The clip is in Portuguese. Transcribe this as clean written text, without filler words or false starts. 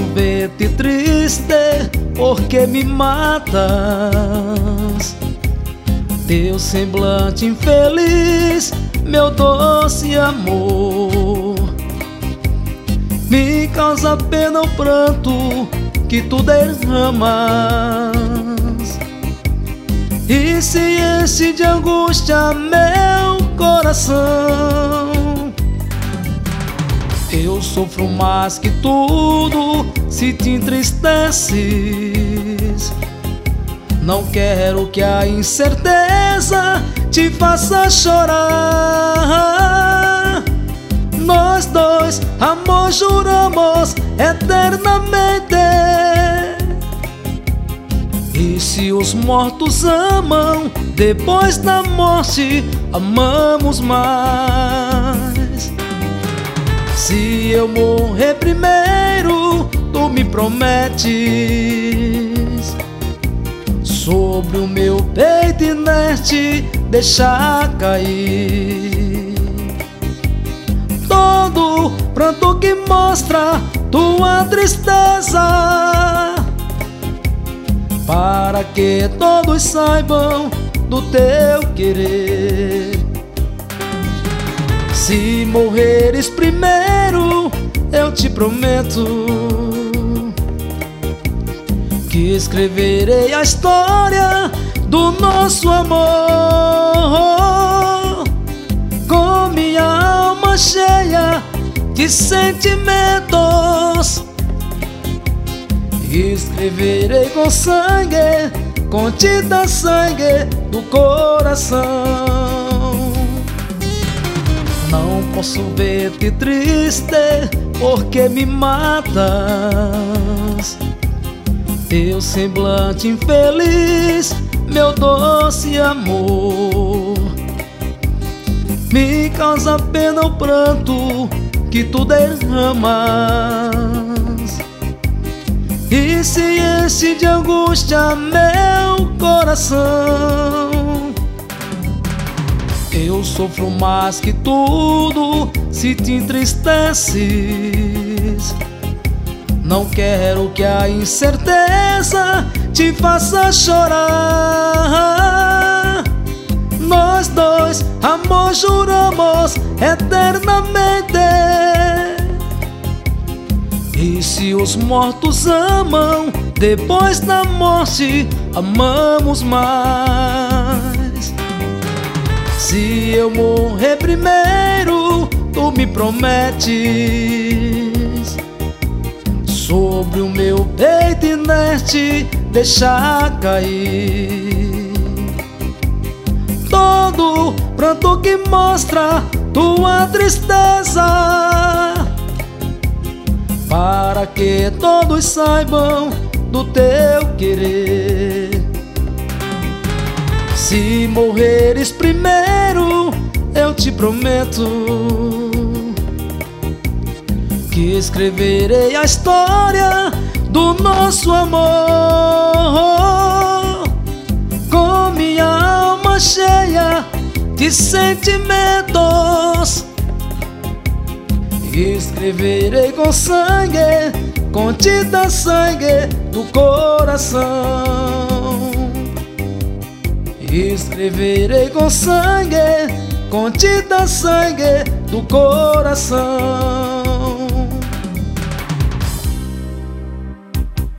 ver-te triste porque me matas. Teu semblante infeliz, meu doce amor, me causa pena o pranto que tu derramas. E se enche de angústia meu coração, eu sofro mais que tudo se te entristeces. Não quero que a incerteza te faça chorar. Nós dois, amor, juramos eternamente. E se os mortos amam, depois da morte amamos mais. Se eu morrer primeiro, tu me prometes sobre o meu peito inerte deixar cair todo pranto que mostra tua tristeza, para que todos saibam do teu querer. Se morreres primeiro, eu te prometo que escreverei a história do nosso amor, com minha alma cheia de sentimentos. Escreverei com sangue, com tinta sangue do coração. Não posso ver-te triste porque me matas. Teu semblante infeliz, meu doce amor, me causa pena o pranto que tu derramas. E se enche de angústia meu coração, eu sofro mais que tudo se te entristeces. Não quero que a incerteza te faça chorar. Nós dois, amor, juramos eternamente. E se os mortos amam, depois da morte amamos mais. Se eu morrer primeiro, tu me prometes sobre o meu peito inerte deixar cair todo pranto que mostra tua tristeza, para que todos saibam do teu querer. Se morreres primeiro, eu te prometo que escreverei a história do nosso amor, com minha alma cheia de sentimentos. Escreverei com sangue, com tinta sangue do coração. Escreverei com sangue, com tinta sangue do coração.